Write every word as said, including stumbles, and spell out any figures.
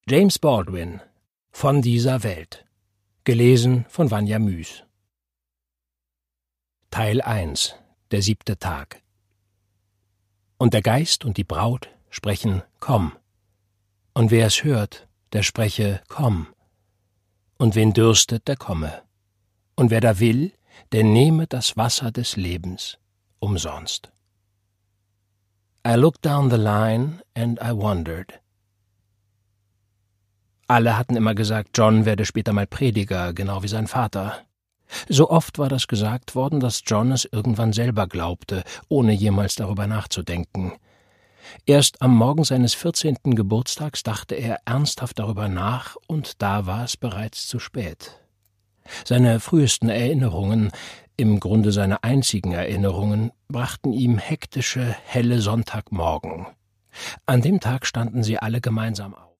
James Baldwin von dieser Welt. Gelesen von Vanja Müß. Teil eins. Der siebte Tag. Und der Geist und die Braut sprechen, komm. Und wer es hört, der spreche, komm. Und wen dürstet, der komme. Und wer da will, der nehme das Wasser des Lebens umsonst. I looked down the line and I wondered. Alle hatten immer gesagt, John werde später mal Prediger, genau wie sein Vater. So oft war das gesagt worden, dass John es irgendwann selber glaubte, ohne jemals darüber nachzudenken. Erst am Morgen seines vierzehnten Geburtstags dachte er ernsthaft darüber nach, und da war es bereits zu spät. Seine frühesten Erinnerungen, im Grunde seine einzigen Erinnerungen, brachten ihm hektische, helle Sonntagmorgen. An dem Tag standen sie alle gemeinsam auf.